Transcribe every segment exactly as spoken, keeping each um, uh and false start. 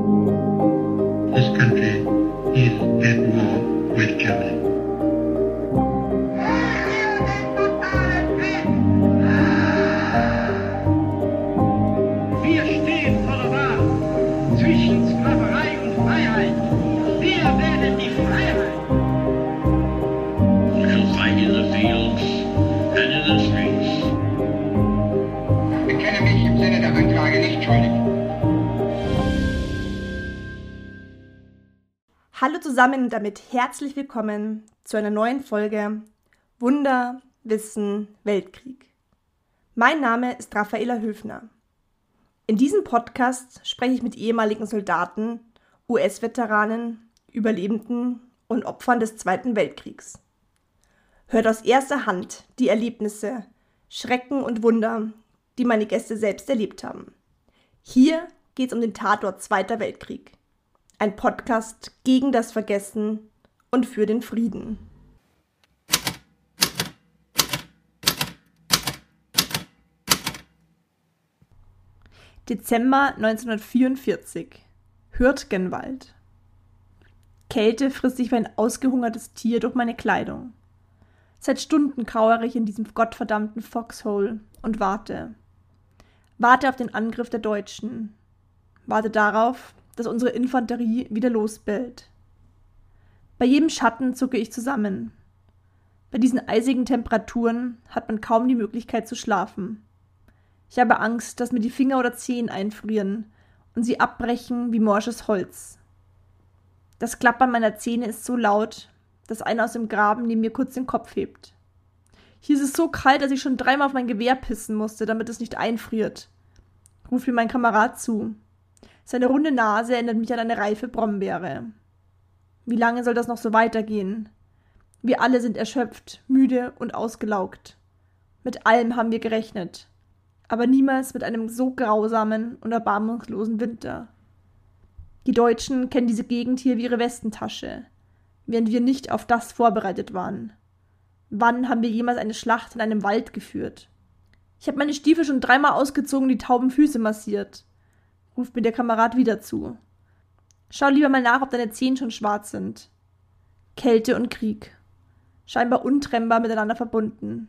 This country is at war with Germany. Wir stehen vor der Wahl zwischen Sklaverei und Freiheit. Wir wählen die Freiheit. We shall fight in the fields and in the streets. Ich bekenne mich im Sinne der Anklage nicht schuldig. Hallo zusammen und damit herzlich willkommen zu einer neuen Folge Wunder, Wissen, Weltkrieg. Mein Name ist Raffaela Höfner. In diesem Podcast spreche ich mit ehemaligen Soldaten, U S-Veteranen, Überlebenden und Opfern des Zweiten Weltkriegs. Hört aus erster Hand die Erlebnisse, Schrecken und Wunder, die meine Gäste selbst erlebt haben. Hier geht es um den Tatort Zweiter Weltkrieg. Ein Podcast gegen das Vergessen und für den Frieden. Dezember neunzehnhundertvierundvierzig. Hürtgenwald. Kälte frisst sich wie ein ausgehungertes Tier durch meine Kleidung. Seit Stunden kauere ich in diesem gottverdammten Foxhole und warte. Warte auf den Angriff der Deutschen. Warte darauf, dass unsere Infanterie wieder losbellt. Bei jedem Schatten zucke ich zusammen. Bei diesen eisigen Temperaturen hat man kaum die Möglichkeit zu schlafen. Ich habe Angst, dass mir die Finger oder Zehen einfrieren und sie abbrechen wie morsches Holz. Das Klappern meiner Zähne ist so laut, dass einer aus dem Graben neben mir kurz den Kopf hebt. Hier ist es so kalt, dass ich schon dreimal auf mein Gewehr pissen musste, damit es nicht einfriert, ruft mir mein Kamerad zu. Seine runde Nase erinnert mich an eine reife Brombeere. Wie lange soll das noch so weitergehen? Wir alle sind erschöpft, müde und ausgelaugt. Mit allem haben wir gerechnet, aber niemals mit einem so grausamen und erbarmungslosen Winter. Die Deutschen kennen diese Gegend hier wie ihre Westentasche, während wir nicht auf das vorbereitet waren. Wann haben wir jemals eine Schlacht in einem Wald geführt? Ich habe meine Stiefel schon dreimal ausgezogen und die tauben Füße massiert, ruft mir der Kamerad wieder zu. Schau lieber mal nach, ob deine Zehen schon schwarz sind. Kälte und Krieg. Scheinbar untrennbar miteinander verbunden.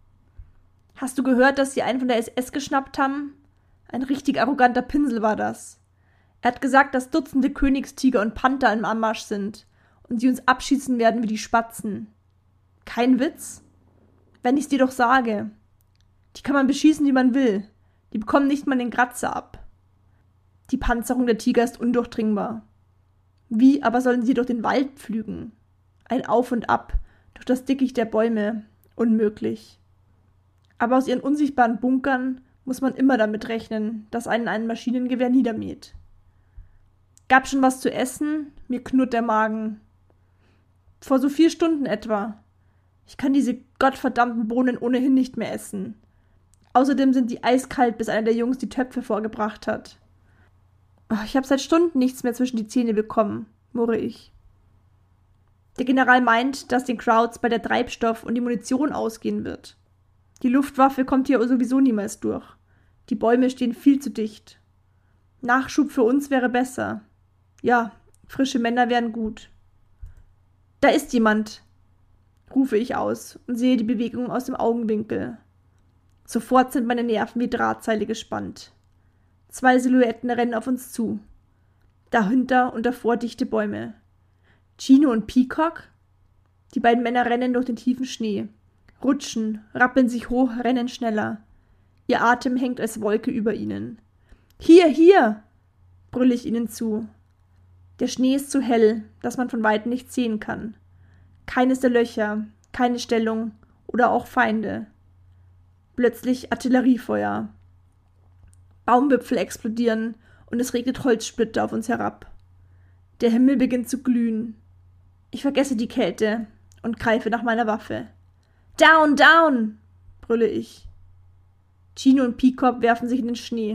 Hast du gehört, dass sie einen von der S S geschnappt haben? Ein richtig arroganter Pinsel war das. Er hat gesagt, dass Dutzende Königstiger und Panther im Anmarsch sind und sie uns abschießen werden wie die Spatzen. Kein Witz? Wenn ich's dir doch sage. Die kann man beschießen, wie man will. Die bekommen nicht mal den Kratzer ab. Die Panzerung der Tiger ist undurchdringbar. Wie aber sollen sie durch den Wald pflügen? Ein Auf und Ab, durch das Dickicht der Bäume. Unmöglich. Aber aus ihren unsichtbaren Bunkern muss man immer damit rechnen, dass einen ein Maschinengewehr niedermäht. Gab schon was zu essen? Mir knurrt der Magen. Vor so vier Stunden etwa. Ich kann diese gottverdammten Bohnen ohnehin nicht mehr essen. Außerdem sind die eiskalt, bis einer der Jungs die Töpfe vorgebracht hat. Ich habe seit Stunden nichts mehr zwischen die Zähne bekommen, murre ich. Der General meint, dass den Krauts bei der Treibstoff und die Munition ausgehen wird. Die Luftwaffe kommt hier sowieso niemals durch. Die Bäume stehen viel zu dicht. Nachschub für uns wäre besser. Ja, frische Männer wären gut. Da ist jemand, rufe ich aus und sehe die Bewegung aus dem Augenwinkel. Sofort sind meine Nerven wie Drahtseile gespannt. Zwei Silhouetten rennen auf uns zu. Dahinter und davor dichte Bäume. Chino und Peacock? Die beiden Männer rennen durch den tiefen Schnee. Rutschen, rappeln sich hoch, rennen schneller. Ihr Atem hängt als Wolke über ihnen. Hier, hier! Brülle ich ihnen zu. Der Schnee ist so hell, dass man von weitem nichts sehen kann. Keines der Löcher, keine Stellung oder auch Feinde. Plötzlich Artilleriefeuer. Baumwipfel explodieren und es regnet Holzsplitter auf uns herab. Der Himmel beginnt zu glühen. Ich vergesse die Kälte und greife nach meiner Waffe. Down, down! Brülle ich. Chino und Peacock werfen sich in den Schnee.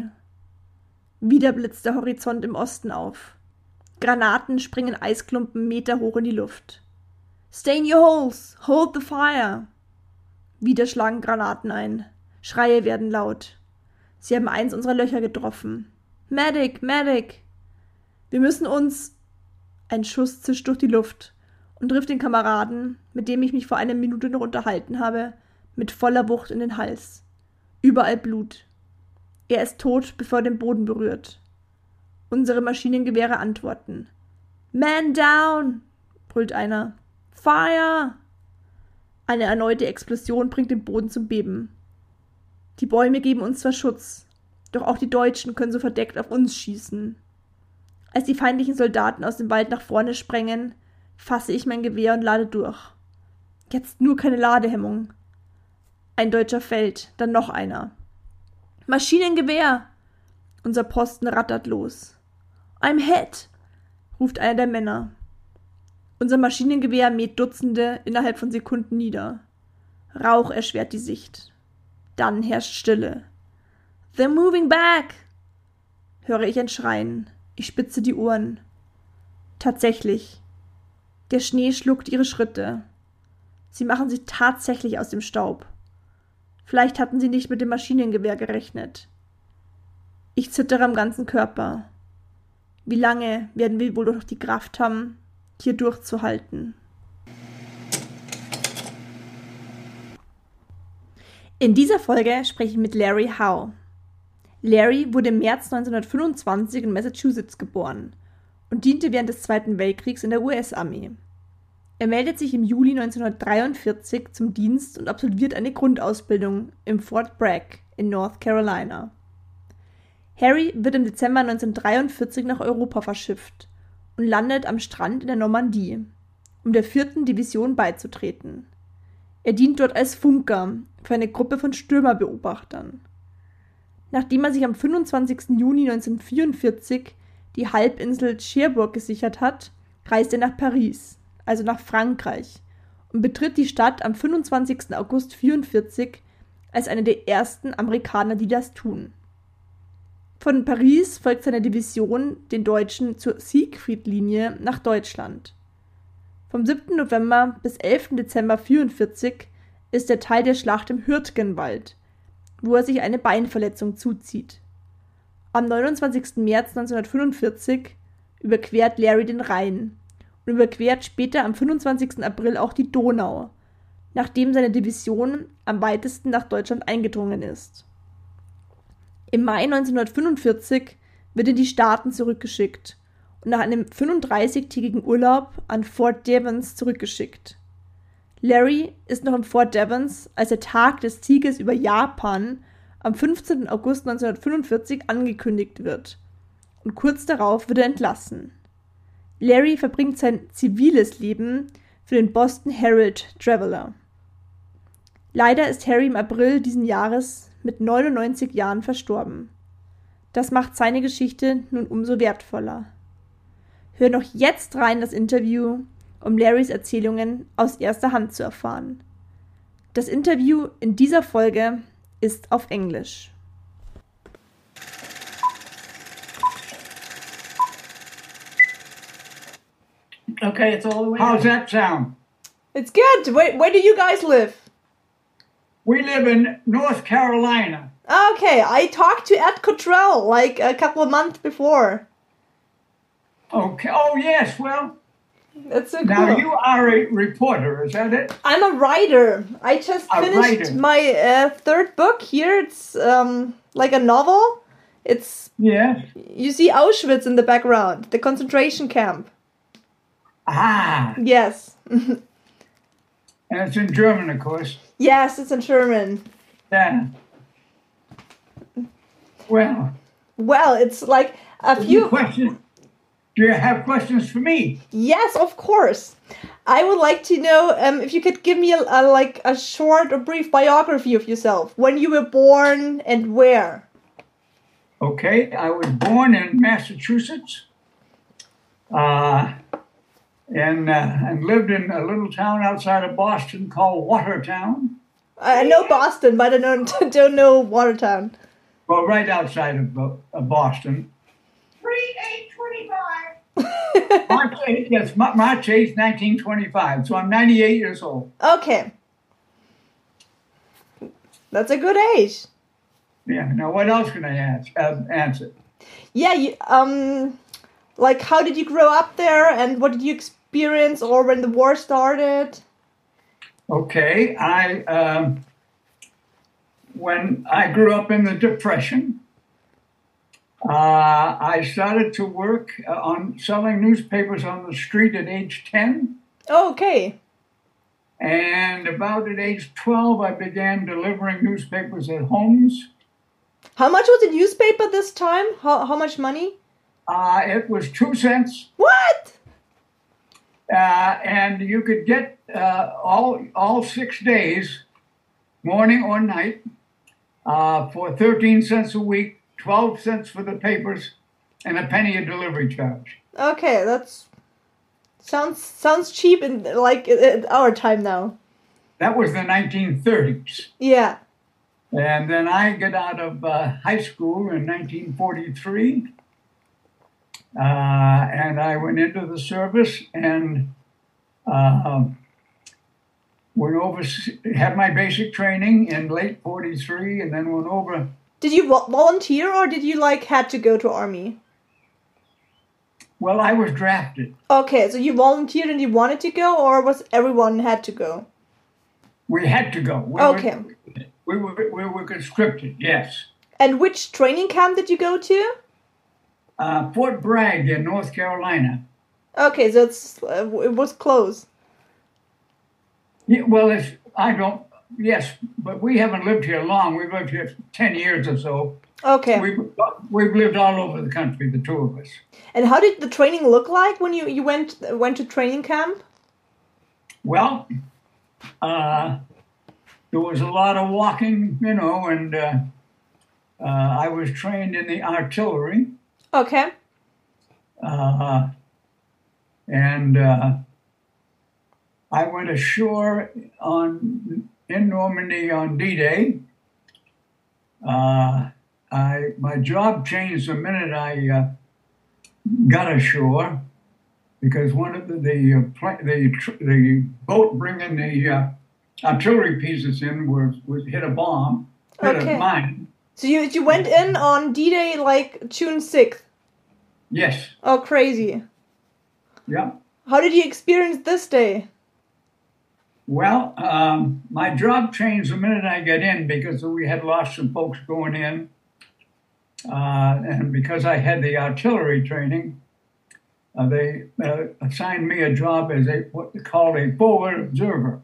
Wieder blitzt der Horizont im Osten auf. Granaten springen Eisklumpen meterhoch in die Luft. Stay in your holes! Hold the fire! Wieder schlagen Granaten ein. Schreie werden laut. Sie haben eins unserer Löcher getroffen. Medic! Medic! Wir müssen uns... Ein Schuss zischt durch die Luft und trifft den Kameraden, mit dem ich mich vor einer Minute noch unterhalten habe, mit voller Wucht in den Hals. Überall Blut. Er ist tot, bevor er den Boden berührt. Unsere Maschinengewehre antworten. Man down! Brüllt einer. Fire! Eine erneute Explosion bringt den Boden zum Beben. Die Bäume geben uns zwar Schutz, doch auch die Deutschen können so verdeckt auf uns schießen. Als die feindlichen Soldaten aus dem Wald nach vorne sprengen, fasse ich mein Gewehr und lade durch. Jetzt nur keine Ladehemmung. Ein Deutscher fällt, dann noch einer. Maschinengewehr! Unser Posten rattert los. I'm hit! Ruft einer der Männer. Unser Maschinengewehr mäht Dutzende innerhalb von Sekunden nieder. Rauch erschwert die Sicht. Dann herrscht Stille. They're moving back! Höre ich ein Schreien. Ich spitze die Ohren. Tatsächlich. Der Schnee schluckt ihre Schritte. Sie machen sich tatsächlich aus dem Staub. Vielleicht hatten sie nicht mit dem Maschinengewehr gerechnet. Ich zittere am ganzen Körper. Wie lange werden wir wohl noch die Kraft haben, hier durchzuhalten? In dieser Folge spreche ich mit Larry Howe. Larry wurde im März neunzehnhundertfünfundzwanzig in Massachusetts geboren und diente während des Zweiten Weltkriegs in der U S-Armee. Er meldet sich im Juli neunzehnhundertdreiundvierzig zum Dienst und absolviert eine Grundausbildung im Fort Bragg in North Carolina. Harry wird im Dezember neunzehnhundertdreiundvierzig nach Europa verschifft und landet am Strand in der Normandie, um der vierten Division beizutreten. Er dient dort als Funker für eine Gruppe von Stürmerbeobachtern. Nachdem er sich am fünfundzwanzigsten Juni neunzehnhundertvierundvierzig die Halbinsel Cherbourg gesichert hat, reist er nach Paris, also nach Frankreich, und betritt die Stadt am fünfundzwanzigsten August neunzehnhundertvierundvierzig als einer der ersten Amerikaner, die das tun. Von Paris folgt seine Division den Deutschen zur Siegfried-Linie nach Deutschland. Vom siebten November bis elften Dezember neunzehnhundertvierundvierzig ist er Teil der Schlacht im Hürtgenwald, wo er sich eine Beinverletzung zuzieht. Am neunundzwanzigsten März neunzehnhundertfünfundvierzig überquert Larry den Rhein und überquert später am fünfundzwanzigsten April auch die Donau, nachdem seine Division am weitesten nach Deutschland eingedrungen ist. Im Mai neunzehnhundertfünfundvierzig wird er in die Staaten zurückgeschickt und nach einem fünfunddreißigtägigen Urlaub an Fort Devens zurückgeschickt. Larry ist noch im Fort Devens, als der Tag des Sieges über Japan am fünfzehnten August neunzehnhundertfünfundvierzig angekündigt wird und kurz darauf wird er entlassen. Larry verbringt sein ziviles Leben für den Boston Herald Traveler. Leider ist Harry im April diesen Jahres mit neunundneunzig Jahren verstorben. Das macht seine Geschichte nun umso wertvoller. Hör noch jetzt rein das Interview, um Larrys Erzählungen aus erster Hand zu erfahren. Das Interview in dieser Folge ist auf Englisch. Okay, it's all the way How's down. that sound? It's good. Where, where do you guys live? We live in North Carolina. Okay, I talked to Ed Cottrell like a couple of months before. Okay. Oh, yes. Well, That's so now cool. you are a reporter, is that it? I'm a writer. I just A finished writer. my uh, third book here. It's um, like a novel. It's Yes. you see Auschwitz in the background, the concentration camp. Ah, Yes. and it's in German, of course. Yes, it's in German. Yeah. Well, Well, it's like a you few. questions? Do you have questions for me? Yes, of course. I would like to know um, if you could give me a, a like a short or brief biography of yourself. When you were born and where? Okay, I was born in Massachusetts, uh, and uh, and lived in a little town outside of Boston called Watertown. I know Boston, but I don't don't know Watertown. Well, right outside of, uh, of Boston. Three eight twenty-five. March eighth, yes, Ma- March eighth, nineteen twenty-five. So I'm ninety-eight years old. Okay. That's a good age. Yeah. Now, what else can I ask, uh, answer? Yeah, you, um, Like, how did you grow up there, and what did you experience, or when the war started? Okay, I um, when I grew up in the Depression, uh, I started to work uh, on selling newspapers on the street at age ten. Oh, okay. And about at age twelve, I began delivering newspapers at homes. How much was the newspaper this time? How how much money? Uh, it was two cents. What? Uh, and you could get uh, all all six days, morning or night, uh, for thirteen cents a week, twelve cents for the papers, and a penny a delivery charge. Okay, that's sounds sounds cheap in like at our time now. That was the nineteen thirties. Yeah. And then I got out of uh, high school in nineteen forty-three. Uh, and I went into the service and uh, went over, had my basic training in late forty-three, and then went over. Did you vo- volunteer, or did you like had to go to army? Well, I was drafted. Okay, so you volunteered and you wanted to go, or was everyone had to go? We had to go. We Okay. Were, we were we were conscripted. Yes. And which training camp did you go to? Uh, Fort Bragg in North Carolina. Okay, so it's uh, it was close. Yeah, well, it's, I don't, yes, but we haven't lived here long. We've lived here ten years or so. Okay. We've, we've lived all over the country, the two of us. And how did the training look like when you, you went went to training camp? Well, uh, there was a lot of walking, you know, and uh, uh, I was trained in the artillery. Okay. Uh, and uh, I went ashore on in Normandy on D-Day. Uh, I my job changed the minute I uh, got ashore because one of the the uh, pl- the, tr- the boat bringing the uh, artillery pieces in was, was hit a bomb, hit Okay. a mine. So you you went in on D-Day like June sixth. Yes. Oh, crazy. Yeah. How did you experience this day? Well, um, my job changed the minute I got in because we had lost some folks going in. Uh, and because I had the artillery training, uh, they uh, assigned me a job as a what they call a forward observer.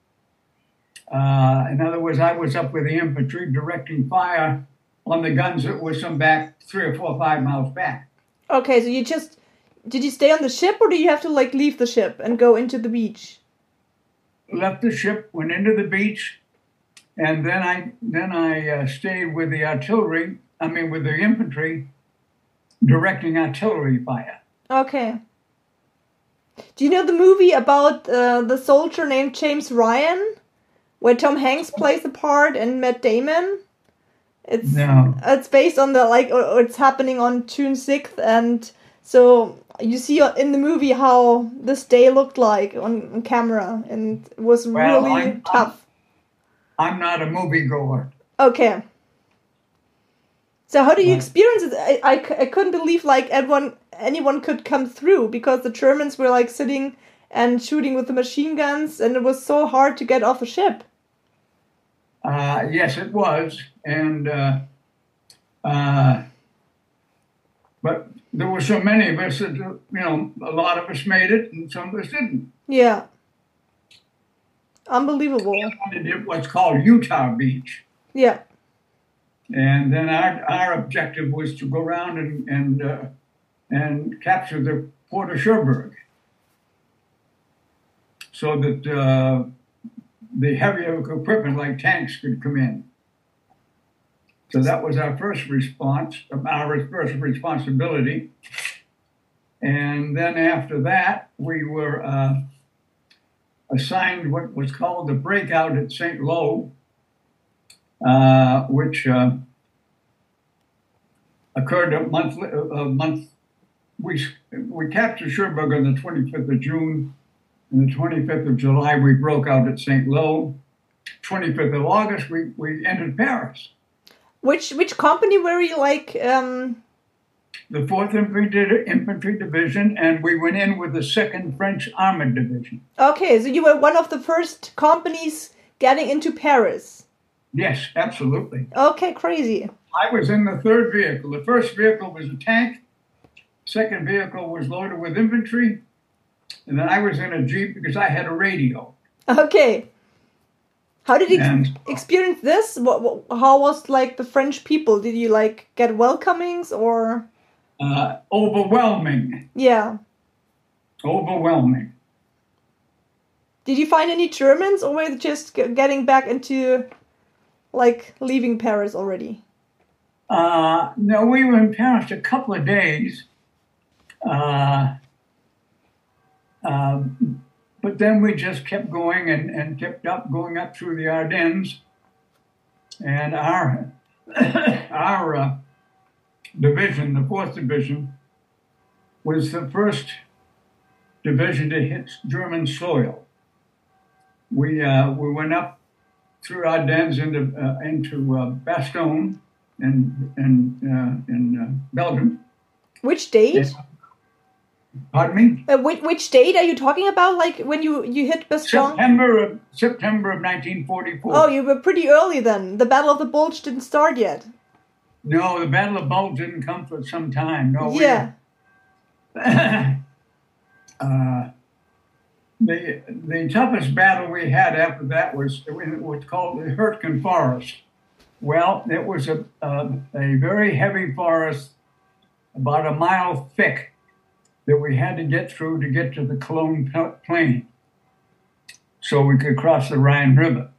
Uh, in other words, I was up with the infantry directing fire on the guns that were some back three or four or five miles back. Okay, so you just did you stay on the ship, or do you have to like leave the ship and go into the beach? Left the ship, went into the beach, and then I then I uh, stayed with the artillery. I mean, with the infantry, directing artillery fire. Okay. Do you know the movie about uh, the soldier named James Ryan, where Tom Hanks plays the part and Matt Damon? It's No. it's based on the like or, or it's happening on June sixth, and so you see in the movie how this day looked like on, on camera, and it was Well, really I'm- tough. I'm not a moviegoer. Okay. So how do you Right. experience it? I, I, c- I couldn't believe like everyone anyone could come through because the Germans were like sitting and shooting with the machine guns, and it was so hard to get off the ship. Uh, yes, it was, and uh, uh, but there were so many of us that you know a lot of us made it, and some of us didn't. Yeah. Unbelievable. We did what's called Utah Beach, Yeah. and then our our objective was to go around and and uh, and capture the port of Cherbourg, so that uh, the heavier equipment like tanks could come in. So that was our first response, our first responsibility. And then after that, we were uh, assigned what was called the breakout at Saint Lo, uh, which uh, occurred a month. A month. We we captured Cherbourg on the twenty-fifth of June. On the twenty-fifth of July, we broke out at Saint Lo. twenty-fifth of August, we, we entered Paris. Which which company were you like um the fourth Infantry, Infantry Division, and we went in with the second French Armored Division. Okay, so you were one of the first companies getting into Paris. Yes, absolutely. Okay, crazy. I was in the third vehicle. The first vehicle was a tank. Second vehicle was loaded with infantry. And then I was in a Jeep because I had a radio. Okay. How did you And- ex- experience this? What, what, how was like the French people? Did you like get welcomings or? Uh, overwhelming. Yeah. Overwhelming. Did you find any Germans, or were you just g- getting back into, like, leaving Paris already? Uh, no, we were in Paris a couple of days. Uh, uh, but then we just kept going and, and kept up, going up through the Ardennes. And our, our uh, division, the fourth Division, was the first division to hit German soil. We uh, we went up through Ardennes into uh, into uh, Bastogne in in uh, in uh, Belgium. Which date? Pardon me. Uh, which, which date are you talking about? Like when you, you hit Bastogne? September of September of nineteen forty-four. Oh, you were pretty early then. The Battle of the Bulge didn't start yet. No, the Battle of Bulge didn't come for some time. No. we- Yeah. uh, the the toughest battle we had after that was what's called the Hurtgen Forest. Well, it was a a, a very heavy forest, about a mile thick, that we had to get through to get to the Cologne Plain, so we could cross the Rhine River.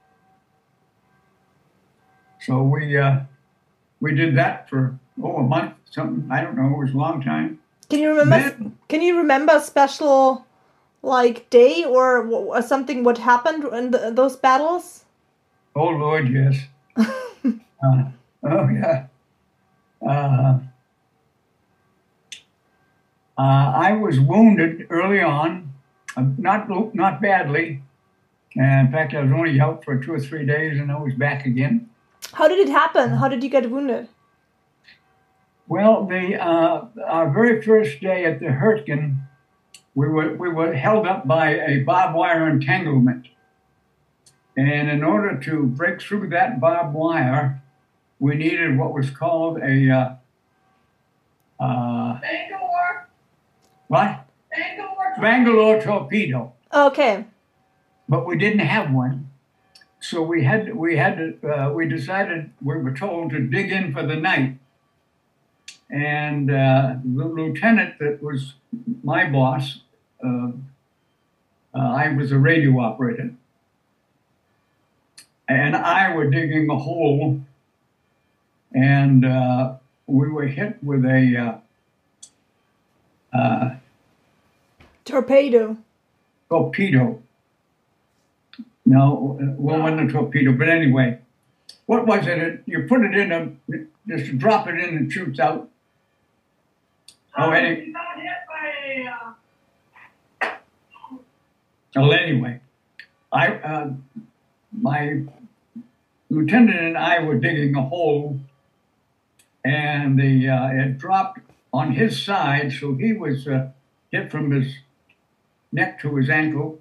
So we uh, we did that for oh a month, something I don't know. It was a long time. Can you remember? Then- Can you remember a special, like day or, or something? What happened in the, those battles? Oh Lord, yes. uh, oh yeah. Uh, uh, I was wounded early on, uh, not not badly. And in fact, I was only out for two or three days, and I was back again. How did it happen? How did you get wounded? Well, the uh, our very first day at the Hurtgen, we were we were held up by a barbed wire entanglement, and in order to break through that barbed wire, we needed what was called a uh, uh, Bangalore. what Bangalore. Bangalore torpedo, Okay. but we didn't have one, so we had we had to uh, we decided we were told to dig in for the night. And uh, the lieutenant that was my boss, uh, uh, I was a radio operator, and I were digging a hole, and uh, we were hit with a uh, uh, Torpedo. torpedo. No, it wasn't a torpedo, but anyway, what was it? It- You put it in a, just drop it in and shoots out. Oh, any, He's not hit by a. Uh, Well, anyway, I, uh, my lieutenant and I were digging a hole, and the uh, it dropped on his side, so he was uh, hit from his neck to his ankle.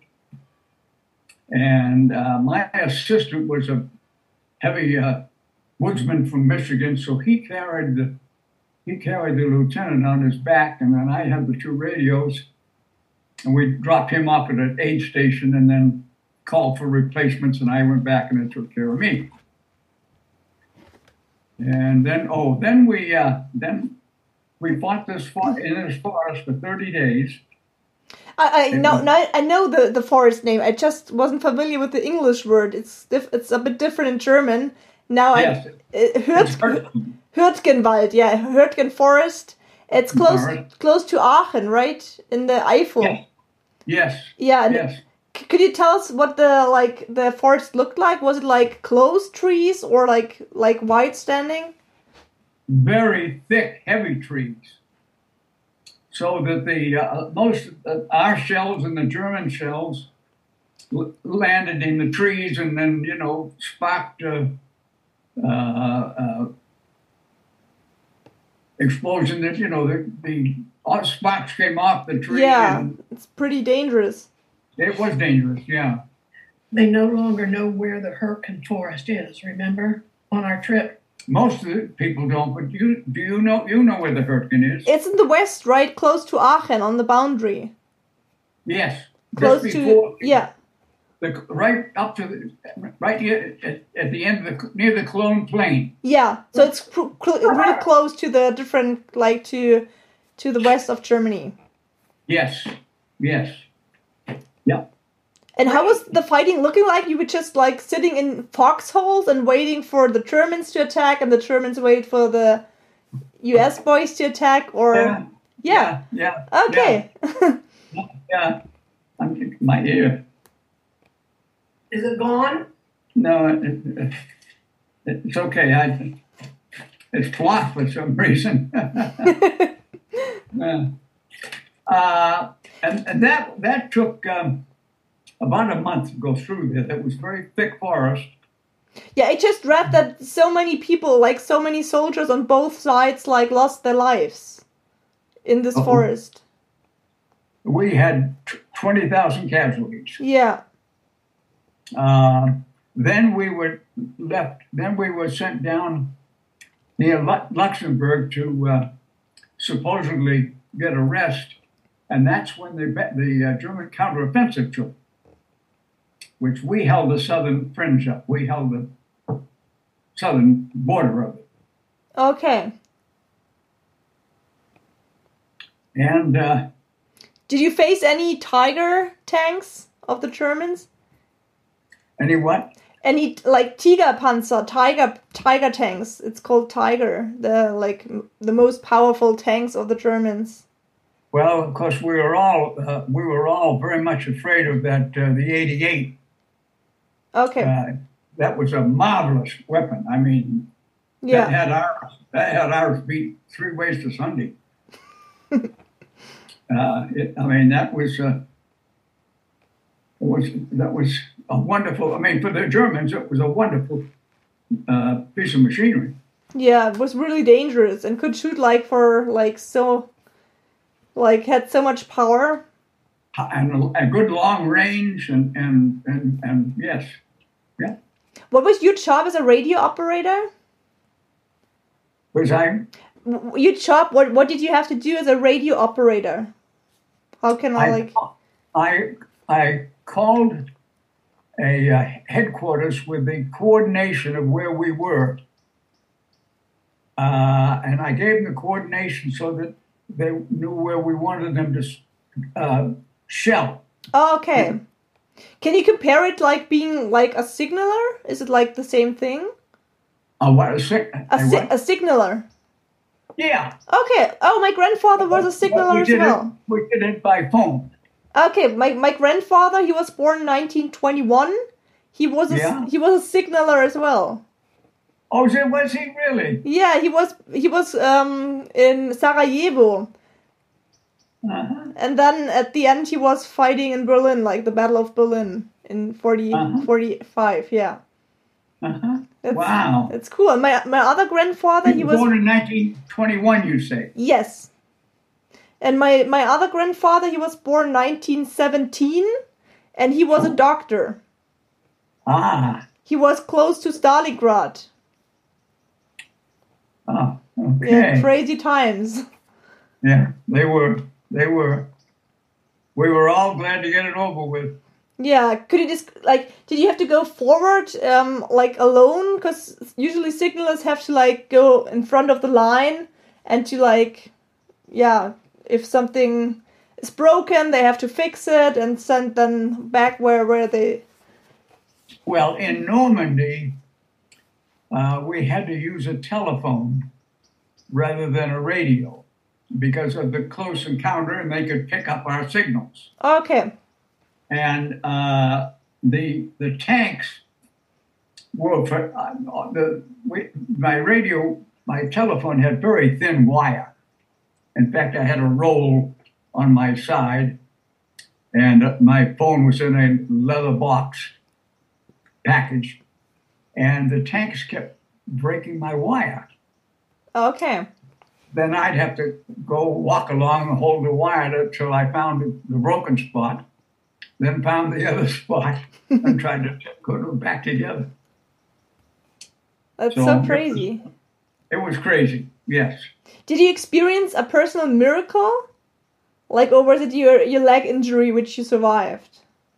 And uh, my assistant was a heavy uh, woodsman from Michigan, so he carried the he carried the lieutenant on his back, and then I had the two radios. And we dropped him off at an aid station and then called for replacements, and I went back and it took care of me. And then, oh, then we uh, then we fought this for, in this forest for thirty days. I, I know, no, I know the, the forest name. I just wasn't familiar with the English word. It's diff, it's a bit different in German. Now Yes, I uh, it's Hurt, Hurtgen. Hurtgenwald, yeah, Hurtgen Forest. It's close Alright. close to Aachen, right? In the Eifel. Yes. Yes, Yeah. and yes. c- Could you tell us what the like the forest looked like? Was it like closed trees or like like wide standing? Very thick, heavy trees. So that the uh, most of our shells and the German shells l- landed in the trees and then, you know, sparked uh, uh, uh, explosion that, you know, the, the all sparks came off the tree. Yeah, And it's pretty dangerous. it was dangerous, yeah. They no longer know where the Hurtgen Forest is, remember? On our trip. Most of the people don't, but you do you know you know where the Hurtgen is? It's in the west, right? Close to Aachen, on the boundary. Yes. Close just to, before, yeah. the, right up to the, right here at, at the end of the, near the Cologne Plain. Yeah, so it's cl- cl- really close to the different, like to to the west of Germany. Yes, yes, yeah. And how was the fighting looking like? You were just like sitting in foxholes and waiting for the Germans to attack, and the Germans wait for the U S boys to attack, or Yeah, yeah, yeah. yeah okay, Yeah, yeah. I'm my ear. Is it gone? No, it, it, it's okay. I it's blocked for some reason. yeah. Uh, and, and that that took um, about a month to go through there. That was very thick forest. yeah. I just read that so many people, like so many soldiers on both sides, like lost their lives in this Uh-oh. forest. We had t- twenty thousand casualties. Yeah. Uh, then we were left. Then we were sent down near Lu- Luxembourg to uh, supposedly get a rest, and that's when the the uh, German counteroffensive took, which we held the southern fringe up. We held the southern border of it, Okay. and uh, Did you face any Tiger tanks of the Germans? any what? Any like Tigerpanzer, Tiger Tiger tanks? It's called Tiger. The like m- the most powerful tanks of the Germans. Well, of course, we were all uh, we were all very much afraid of that uh, the eighty-eight. Okay. Uh, that was a marvelous weapon. I mean, yeah. that had ours. That had ours beat three ways to Sunday. uh, it, I mean, that was uh, it was that was a wonderful. I mean, for the Germans, it was a wonderful uh, piece of machinery. Yeah, it was really dangerous and could shoot like for like so, like had so much power. And a, a good long range, and and and and yes, yeah. What was your job as a radio operator? Was I? W- Your job. What What did you have to do as a radio operator? How can I, I like? I I called a uh, headquarters with the coordination of where we were, uh, and I gave them the coordination so that they knew where we wanted them to uh, shell. Oh, okay. Can you compare it like being like a signaler? Is it like the same thing? A what? A, sig- A, a si- what? a signaler. Yeah. Okay. Oh, my grandfather was a But signaler we as did well. It, we did it by phone. Okay, my, my grandfather, he was born in nineteen twenty-one. He was a, Yeah. he was a signaler as well. Oh, so was he really? Yeah, he was he was um in Sarajevo. Uh-huh. And then at the end he was fighting in Berlin, like the Battle of Berlin in forty, Uh-huh. forty-five, yeah. Uh-huh. That's, Wow. It's cool. And my my other grandfather, He he was was born in nineteen twenty-one, you say? yes. And my, my other grandfather, he was born nineteen seventeen, and he was a doctor. Ah. He was close to Stalingrad. Oh, Yeah, okay. crazy times. Yeah, they were. They were. We were all glad to get it over with. Yeah, could you just like? Did you have to go forward, um, like alone? Because usually signalers have to like go in front of the line and to like, yeah, if something is broken, they have to fix it and send them back where where they. Well, in Normandy, uh, we had to use a telephone rather than a radio because of the close encounter, and they could pick up our signals. Okay. And uh, the the tanks were for uh, the we, my radio, my telephone had very thin wire. In fact, I had a roll on my side, and my phone was in a leather box package, and the tanks kept breaking my wire. Okay. then I'd have to go walk along and hold the wire till I found the broken spot, then found the other spot and tried to put them back together. That's So, so it crazy. It was crazy, yes. Did you experience a personal miracle? Like, or was it your, your leg injury which you survived?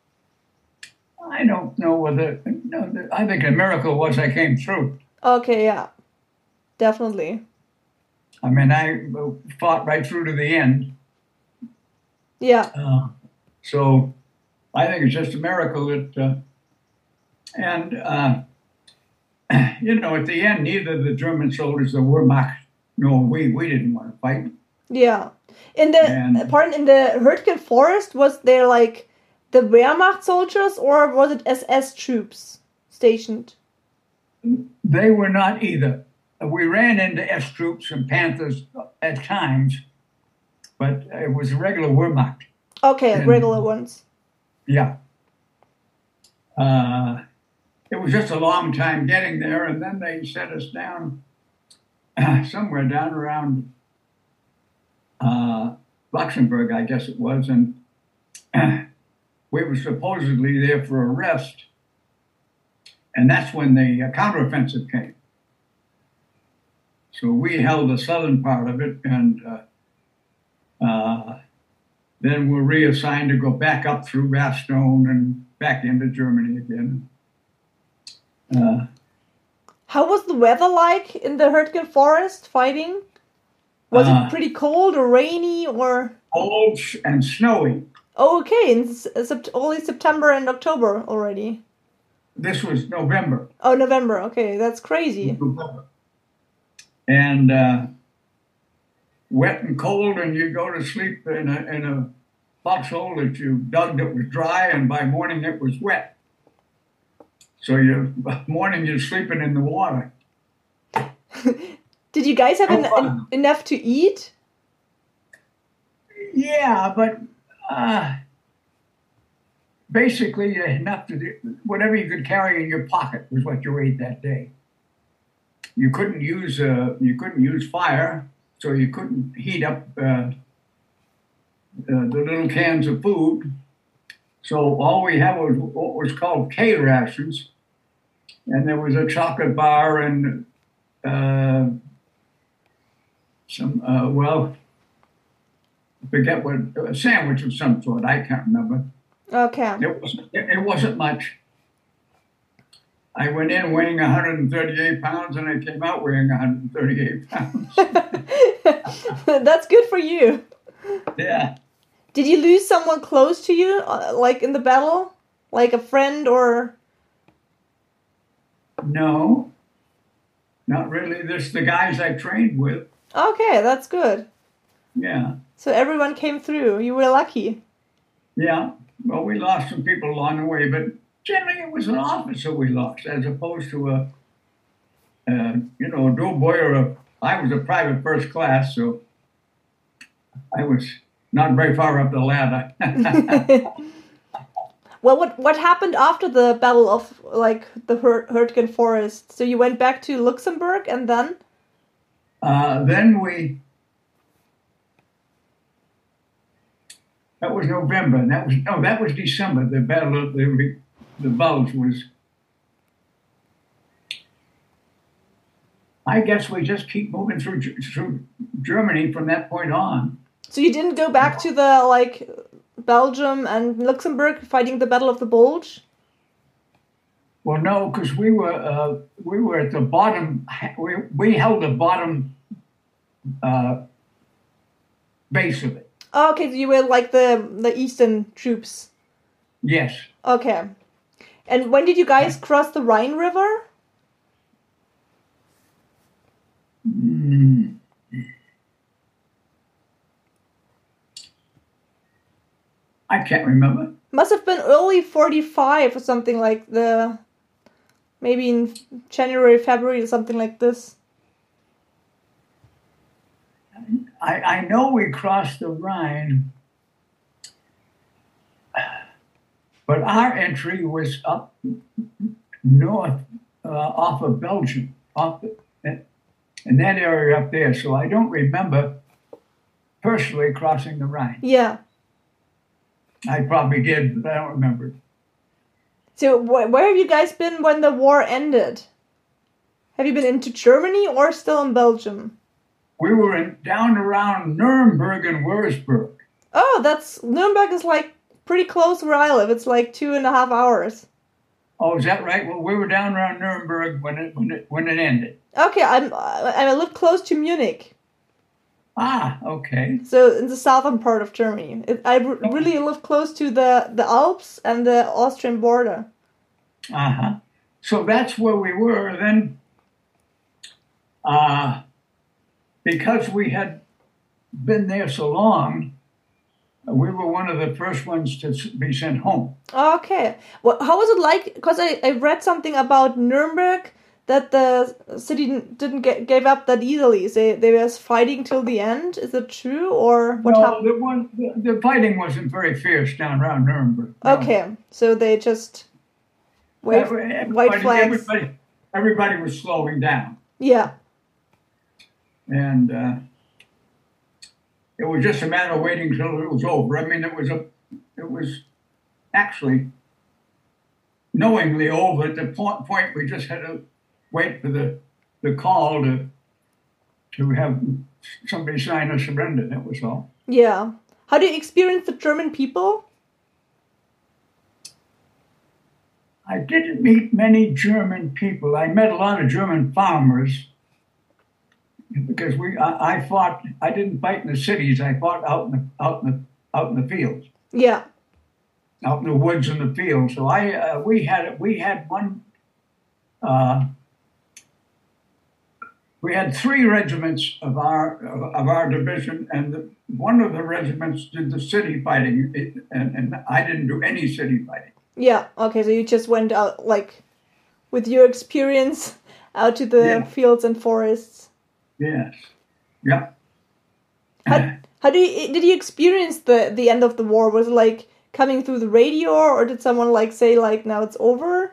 I don't know whether, no, I think a miracle was I came through. Okay, yeah. Definitely. I mean, I fought right through to the end. Yeah. Uh, so I think it's just a miracle that, uh, and, uh, you know, at the end, neither the German soldiers or Wehrmacht, no, we, we didn't want to fight. Yeah. In the, And- pardon, in the Hürtgen Forest, was there like the Wehrmacht soldiers or was it S S troops stationed? They were not either. We ran into S troops and Panthers at times, but it was regular Wehrmacht. Okay, And- regular ones. Yeah. Uh, it was just a long time getting there, and then they set us down somewhere down around uh, Luxembourg, I guess it was, and we were supposedly there for a rest, and that's when the uh, counteroffensive came. So we held the southern part of it, and uh, uh, then we're reassigned to go back up through Rathstone and back into Germany again. Uh, How was the weather like in the Hürtgen Forest fighting? Was Uh, it pretty cold or rainy or? cold and snowy. Oh, okay, in s- sept- only September and October already. This was November. Oh, November. Okay, that's crazy. And uh, wet and cold, and you go to sleep in a in a foxhole that you dug that was dry, and by morning it was wet. So you morning you're sleeping in the water. Did you guys have Oh, en- fun. en- enough to eat? Yeah, but uh, basically enough to do whatever you could carry in your pocket was what you ate that day. You couldn't use uh, you couldn't use fire, so you couldn't heat up uh, uh, the little cans of food. So all we had was what was called K rations, and there was a chocolate bar and uh, some uh, well, I forget what a sandwich of some sort. I can't remember. Okay. It wasn't. It, it wasn't much. I went in weighing one hundred thirty-eight pounds, and I came out weighing one hundred thirty-eight pounds. That's good for you. Yeah. Did you lose someone close to you, uh, like in the battle? Like a friend or... No. Not really. There's the guys I trained with. Okay, that's good. Yeah. So everyone came through. You were lucky. Yeah. Well, we lost some people along the way, but generally it was an officer we lost, as opposed to a, uh, you know, a doughboy or a. I was a private first class, so I was not very far up the ladder. Well, what what happened after the Battle of, like, the Hür- Hürtgen Forest? So you went back to Luxembourg and then? Uh, then we. That was November, and that was no, that was December. The battle of the the Bulge was. I guess we just keep moving through through Germany from that point on. So you didn't go back to the, like, Belgium and Luxembourg fighting the Battle of the Bulge? Well, no, because we were uh, we were at the bottom. We we held the bottom uh, base of it. Oh, okay, so you were like the the Eastern troops. Yes. Okay. And when did you guys cross the Rhine River? Mm. I can't remember. Must have been early forty-five or something, like the... Maybe in January, February or something like this. I, I know we crossed the Rhine, but our entry was up north, uh, off of Belgium, off the, in that area up there. So I don't remember personally crossing the Rhine. Yeah. I probably did, but I don't remember. So wh- where have you guys been when the war ended? Have you been into Germany or still in Belgium? We were in, down around Nuremberg and Würzburg. Oh, that's Nuremberg is like pretty close where I live. It's like two and a half hours. Oh, is that right? Well, we were down around Nuremberg when it when it when it ended. Okay, I'm I I live close to Munich, Ah, okay. so in the southern part of Germany. It, I r- really live close to the the Alps and the Austrian border. Uh huh. So that's where we were then. Uh, because we had been there so long, we were one of the first ones to s- be sent home. Okay, well, how was it like? Because I, I read something about Nuremberg that the city didn't didn't get gave up that easily. They they were fighting till the end. Is it true or what no, happened? the, one, the, the fighting wasn't very fierce down around Nuremberg. No. Okay, so they just waved Everybody, white flags. Everybody, everybody was slowing down. Yeah. And uh, it was just a matter of waiting until it was over. I mean, it was a, it was actually knowingly over at the point, point we just had to wait for the, the call to to have somebody sign a surrender. That was all. Yeah. How do you experience the German people? I didn't meet many German people. I met a lot of German farmers because we I, I fought. I didn't fight in the cities. I fought out in the out in the out in the fields. Yeah. Out in the woods and the fields. So I uh, we had we had one. Uh, we had three regiments of our of, of our division, and the, one of the regiments did the city fighting, it, and, and I didn't do any city fighting. Yeah. Okay, so you just went out like with your experience out to the Yeah. fields and forests. Yes. Yeah. How, how do you did you experience the the end of the war? Was it like coming through the radio, or did someone like say like now it's over?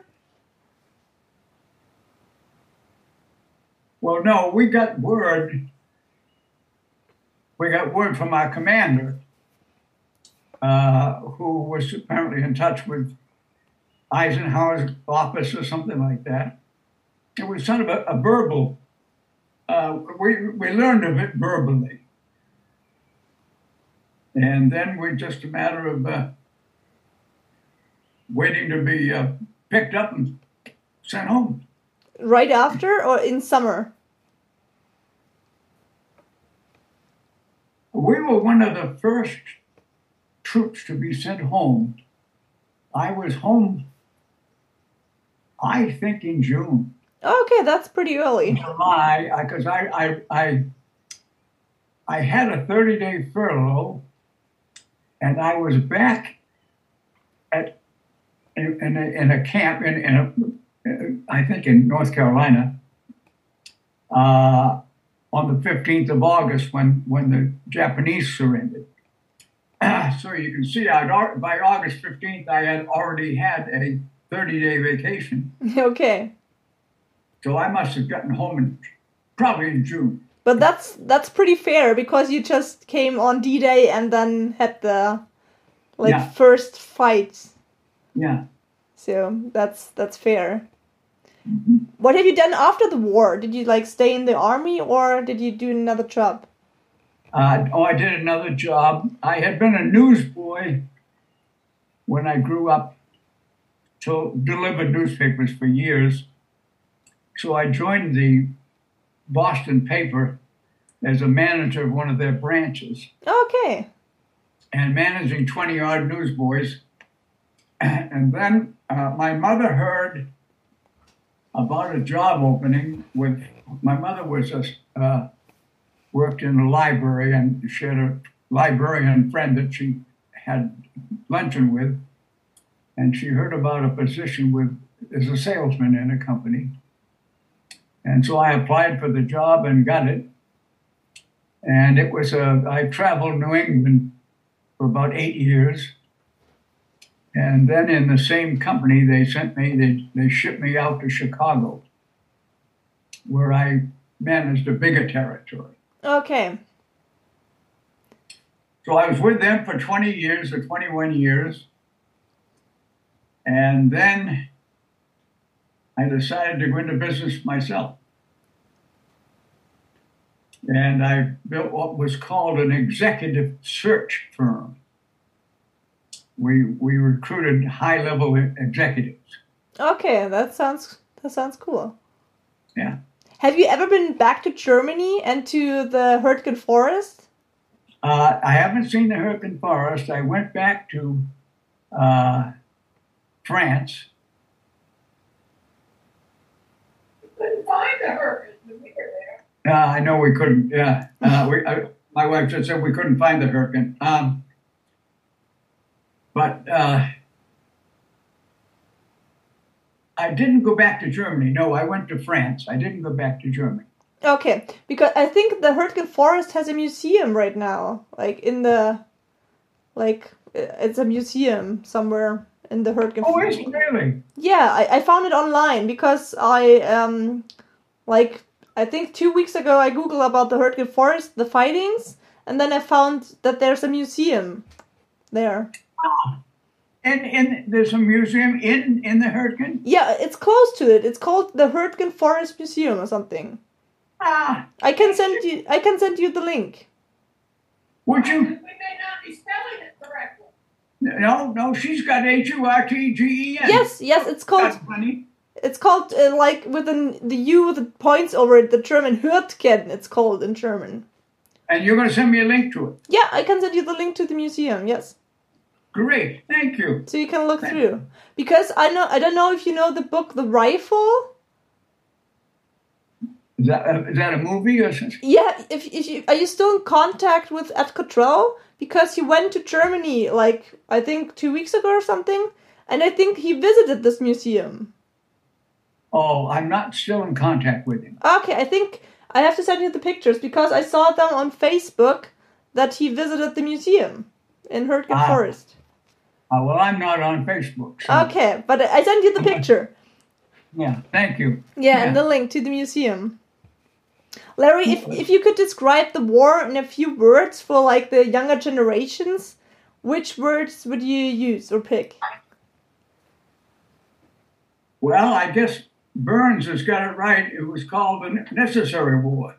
Well, no, we got word. We got word from our commander, uh, who was apparently in touch with Eisenhower's office or something like that. It was sort of a, a verbal. Uh, we we learned of it verbally, and then we're just a matter of uh, waiting to be uh, picked up and sent home. Right after or in summer? We were one of the first troops to be sent home. I was home, I think, in June. Okay, that's pretty early. July, because I, I, I, I had a thirty-day furlough, and I was back at in, in, a, in a camp in, in a, I think in North Carolina, uh, on the fifteenth of August when when the Japanese surrendered. So you can see, I'd, al- by August fifteenth, I had already had a thirty-day vacation. Okay. So I must have gotten home in probably in June. But that's that's pretty fair because you just came on D-Day and then had the like Yeah. first fight. Yeah. So that's that's fair. What have you done after the war? Did you like stay in the army or did you do another job? Uh, oh, I did another job. I had been a newsboy when I grew up, to deliver newspapers for years. So I joined the Boston paper as a manager of one of their branches Okay. and managing twenty odd newsboys. And then uh, my mother heard about a job opening with, my mother was a, uh, worked in a library, and she had a librarian friend that she had luncheon with, and she heard about a position with as a salesman in a company. And so I applied for the job and got it. And it was a, I traveled New England for about eight years. And then in the same company, they sent me, they, they shipped me out to Chicago, where I managed a bigger territory. Okay. So I was with them for twenty years or twenty-one years. And then I decided to go into business myself. And I built what was called an executive search firm. We we recruited high-level executives. Okay, that sounds that sounds cool. Yeah. Have you ever been back to Germany and to the Hürtgen Forest? Uh, I haven't seen the Hürtgen Forest. I went back to uh, France. We couldn't find the Hurricane when we were there. Uh, I know we couldn't. Yeah, uh, we, I, my wife just said we couldn't find the Hürtgen. Um, but uh, I didn't go back to Germany. No, I went to France. I didn't go back to Germany. Okay, because I think the Hürtgen Forest has a museum right now, like in the, like it's a museum somewhere in the Hürtgen Oh, Forest. is it really? Yeah, I, I found it online because I um, like I think two weeks ago I googled about the Hürtgen Forest, the fightings, and then I found that there's a museum there. And and there's a museum in in the Hürtgen. Yeah, it's close to it. It's called the Hürtgen Forest Museum or something. Ah, I can send you. I can send you the link. would you? We may not be spelling it correctly. No, no. She's got H U R T G E N. Yes, yes. It's called. That's funny. It's called uh, like with an, the U with the points over it. The German Hürtgen. It's called in German. And you're going to send me a link to it. Yeah, I can send you the link to the museum. Yes, Great, thank you. so you can look Thank through. Because I know. I don't know if you know the book The Rifle. Is that a, is that a movie or something? Yeah, if if you are you still in contact with Ed Cottrell? Because he went to Germany like I think two weeks ago or something, and I think he visited this museum. Oh, I'm not still in contact with him. Okay, I think I have to send you the pictures because I saw them on Facebook that he visited the museum in Hürtgen Ah. Forest. Uh, well, I'm not on Facebook. So, Okay, but I sent you the picture. Yeah, thank you. Yeah, and the link to the museum. Larry, if if you could describe the war in a few words for like the younger generations, which words would you use or pick? Well, I guess Burns has got it right. It was called the Necessary War.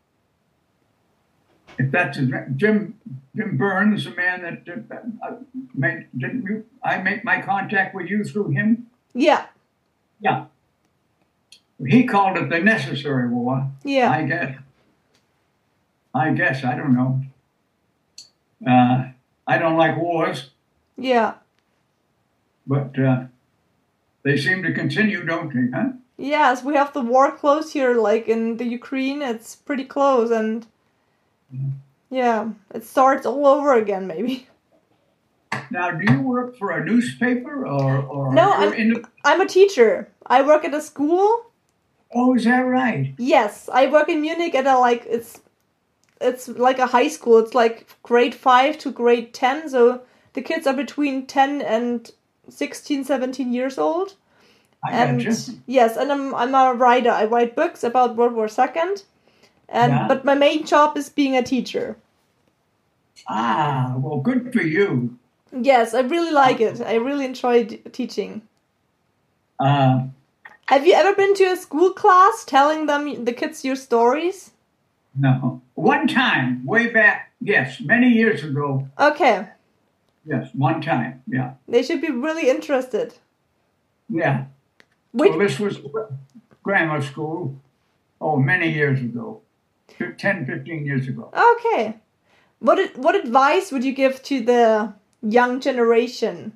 If that's his, Jim Jim Burns, the man that uh, made, didn't you, I make my contact with you through him? Yeah, Yeah. He called it the Necessary War. yeah. I guess. I guess, I don't know. Uh, I don't like wars, Yeah. but uh, they seem to continue, don't they, huh? Yes, we have the war close here, like in the Ukraine, it's pretty close, and yeah, it starts all over again, maybe. Now, do you work for a newspaper or... or No, you're I'm- in the, I'm a teacher. I work at a school. oh, is that right? Yes, I work in Munich at a like it's it's like a high school. It's like grade five to grade ten, so the kids are between ten and sixteen, seventeen years old. I And gotcha. yes, and I'm I'm a writer. I write books about World War Second, and Yeah. but my main job is being a teacher. Ah, well, good for you. Yes, I really like it. I really enjoy d- teaching. Uh, Have you ever been to a school class telling them the kids your stories? no. One time, way back, yes, many years ago, Okay, yes, one time, yeah. they should be really interested. Yeah. Which, Well, this was grammar school, oh, many years ago, Fif- ten, fifteen years ago. okay. What ad- what advice would you give to the young generation?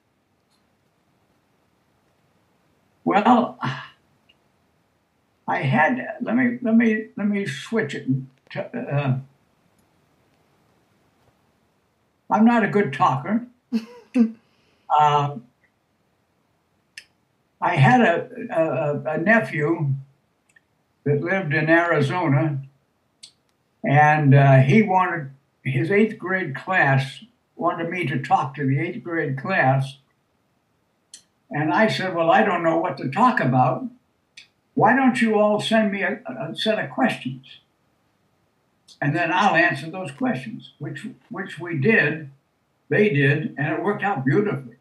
Well, I had, let me, let me, let me switch it. To, uh, I'm not a good talker. uh, I had a, a, a nephew that lived in Arizona, and uh, he wanted his eighth grade class, wanted me to talk to the eighth grade class. And I said, well, I don't know what to talk about. why don't you all send me a, a set of questions? And then I'll answer those questions, which which we did, they did, and it worked out beautifully.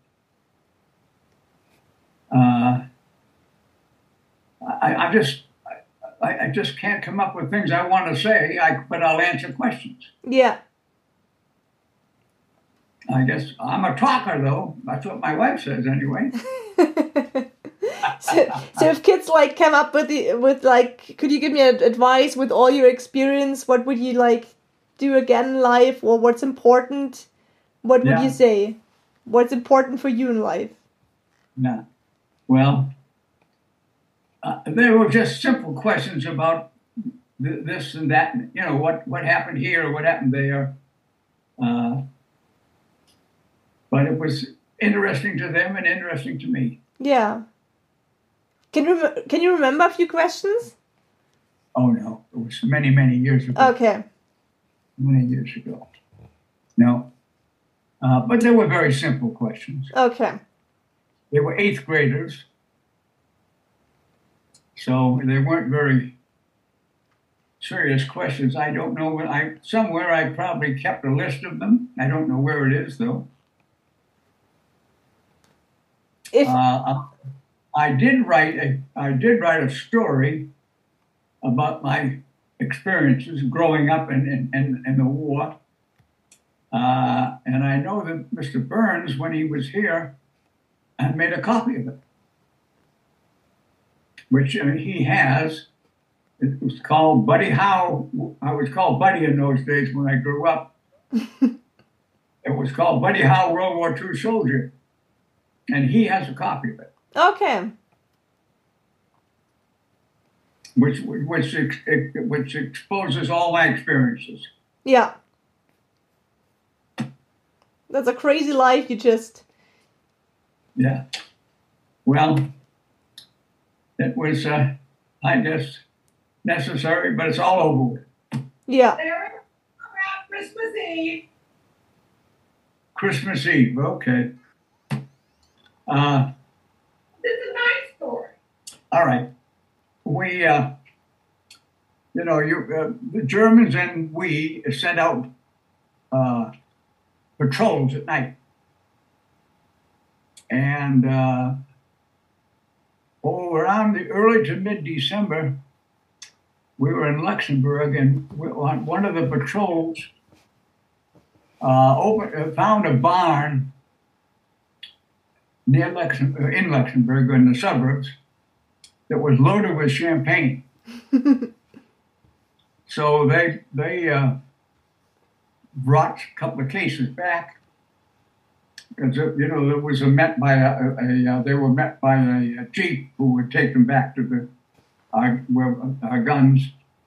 Uh, I, I just I, I just can't come up with things I want to say, I, but I'll answer questions. Yeah. I guess I'm a talker, though. That's what my wife says, anyway. so, so if kids like come up with the, with like, could you give me ad- advice with all your experience? What would you like do again in life, or what's important? What would Yeah. you say? What's important for you in life? Yeah. Well, uh, they were just simple questions about th- this and that. You know, what what happened here, what happened there. Uh, but it was interesting to them and interesting to me. Yeah. Can you rem- can you remember a few questions? Oh no, it was many many years ago. Okay. Many years ago. No, uh, but they were very simple questions. Okay. They were eighth graders, so they weren't very serious questions. I don't know. I somewhere I probably kept a list of them. I don't know where it is though. If Uh, I did write a I did write a story about my experiences growing up in in, in, in the war, uh, and I know that Mister Burns, when he was here, had made a copy of it, which uh, he has. It was called Buddy Howe. I was called Buddy in those days when I grew up. It was called Buddy Howe, World War Two Soldier, and he has a copy of it. okay. Which which which exposes all my experiences. Yeah. That's a crazy life you just. Yeah. Well, it was, uh, I guess, necessary, but it's all over with. Yeah. Sarah, about Christmas Eve. Christmas Eve, okay. Uh, This is a nice story. all right. We, uh, you know, you uh, the Germans and we sent out uh, patrols at night. And uh, oh, around the early to mid-December, we were in Luxembourg, and we, on one of the patrols uh, open, uh, found a barn near Luxembourg, in Luxembourg, in the suburbs, that was loaded with champagne. So they they uh, brought a couple of cases back. Because, you know, there was a met by a, a, a uh, they were met by a, a jeep who would take them back to the our, where, our guns.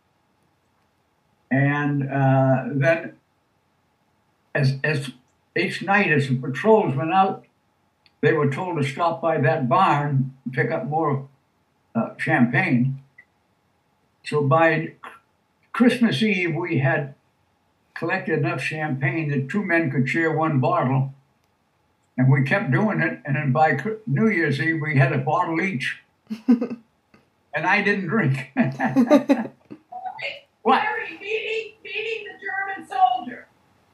And uh, then, as as each night as the patrols went out, they were told to stop by that barn and pick up more uh, champagne. So by Christmas Eve, we had collected enough champagne that two men could share one bottle. And we kept doing it, and then by New Year's Eve, we had a bottle each. And I didn't drink. What? Larry meeting, meeting the German soldier.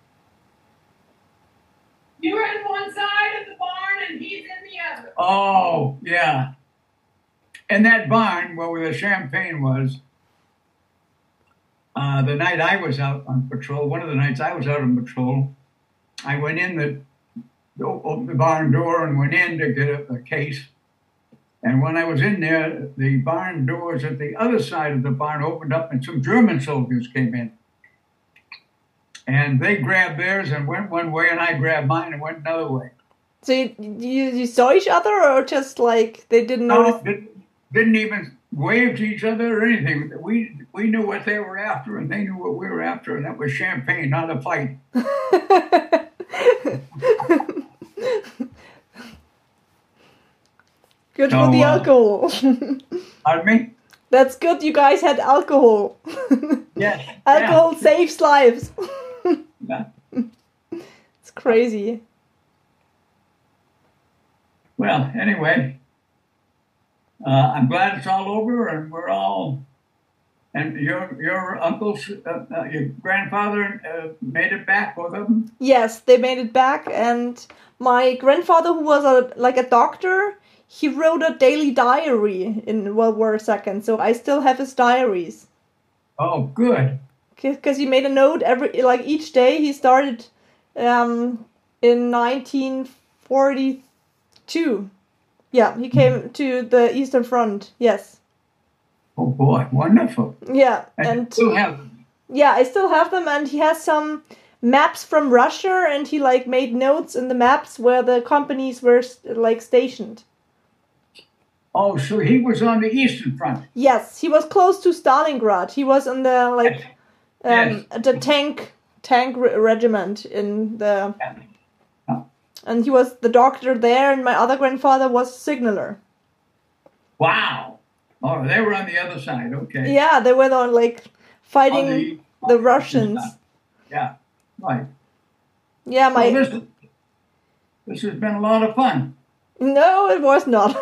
You're in one side of the barn and he's in the other. Oh, yeah. In that barn where the champagne was, uh, the night I was out on patrol, one of the nights I was out on patrol, I went in the opened the barn door and went in to get a, a case. And when I was in there, the barn doors at the other side of the barn opened up and some German soldiers came in. And they grabbed theirs and went one way, and I grabbed mine and went another way. So you, you, you saw each other, or just like they didn't No, notice? didn't, didn't even wave to each other or anything. We we knew what they were after, and they knew what we were after, and that was champagne, not a fight. Good So, for the uh, alcohol. Pardon me? That's good. You guys had alcohol. Yes. Alcohol saves lives. Yeah. It's crazy. Well, anyway, Uh, I'm glad it's all over and we're all, and your your uncles, uh, uh, your grandfather uh, made it back, both of them? Yes, they made it back, and my grandfather, who was a like a doctor, he wrote a daily diary in World War Second, so I still have his diaries. Oh, good. Because he made a note every, like each day. He started um, in nineteen forty-two. Yeah, he came to the Eastern Front. Yes. Oh boy, wonderful. Yeah, And, you and still have them. yeah, I still have them, and he has some maps from Russia, and he like made notes in the maps where the companies were like stationed. Oh, so he was on the Eastern Front. Yes, he was close to Stalingrad. He was in the like um, Yes. the tank tank re- regiment in the, Oh, and he was the doctor there. And my other grandfather was signaler. wow. Oh, they were on the other side. Okay. Yeah, they were the, like fighting On the, on the Russians. side. Yeah. Right. Yeah, my Well, this, this has been a lot of fun. no, it was not.